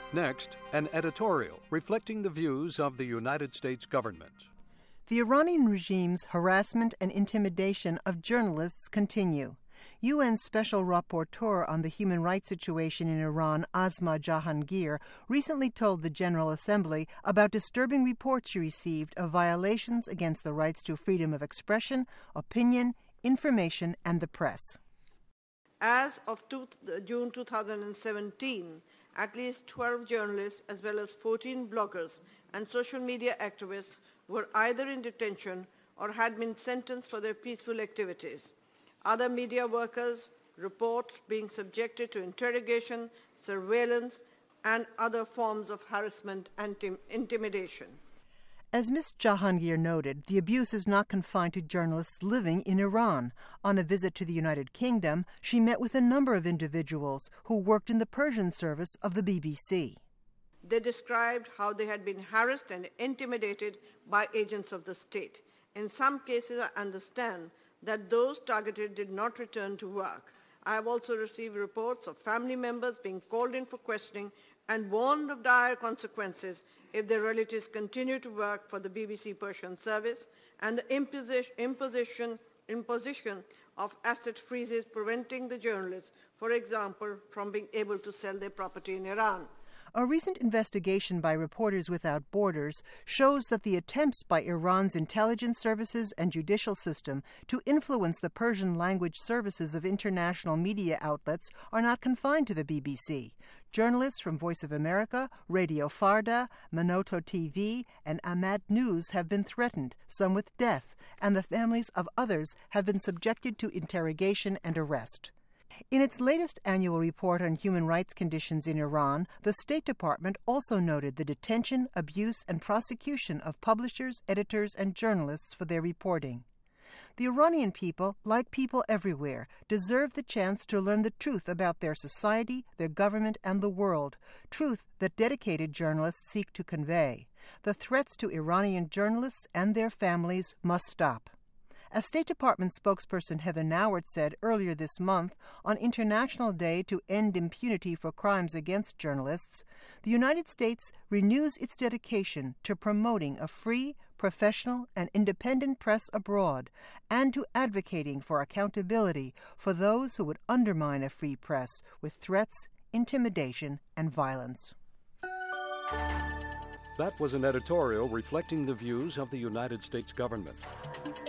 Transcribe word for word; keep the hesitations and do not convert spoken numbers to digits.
Next, an editorial reflecting the views of the United States government. The Iranian regime's harassment and intimidation of journalists continue. U N Special Rapporteur on the human rights situation in Iran, Asma Jahangir, recently told the General Assembly about disturbing reports she received of violations against the rights to freedom of expression, opinion, information, and the press. As of June two thousand seventeen, at least twelve journalists as well as fourteen bloggers and social media activists were either in detention or had been sentenced for their peaceful activities. Other media workers report being subjected to interrogation, surveillance, and other forms of harassment and intimidation. As Miz Jahangir noted, the abuse is not confined to journalists living in Iran. On a visit to the United Kingdom, she met with a number of individuals who worked in the Persian service of the B B C. They described how they had been harassed and intimidated by agents of the state. In some cases, I understand that those targeted did not return to work. I have also received reports of family members being called in for questioning and warned of dire consequences if their relatives continue to work for the B B C Persian service, and the imposition, imposition, imposition of asset freezes preventing the journalists, for example, from being able to sell their property in Iran. A recent investigation by Reporters Without Borders shows that the attempts by Iran's intelligence services and judicial system to influence the Persian language services of international media outlets are not confined to the B B C. Journalists from Voice of America, Radio Farda, Manoto T V, and Ahmad News have been threatened, some with death, and the families of others have been subjected to interrogation and arrest. In its latest annual report on human rights conditions in Iran, the State Department also noted the detention, abuse, and prosecution of publishers, editors, and journalists for their reporting. The Iranian people, like people everywhere, deserve the chance to learn the truth about their society, their government, and the world, truth that dedicated journalists seek to convey. The threats to Iranian journalists and their families must stop. As State Department spokesperson Heather Nauert said earlier this month on International Day to End Impunity for Crimes Against Journalists, the United States renews its dedication to promoting a free, professional, and independent press abroad and to advocating for accountability for those who would undermine a free press with threats, intimidation, and violence. That was an editorial reflecting the views of the United States government.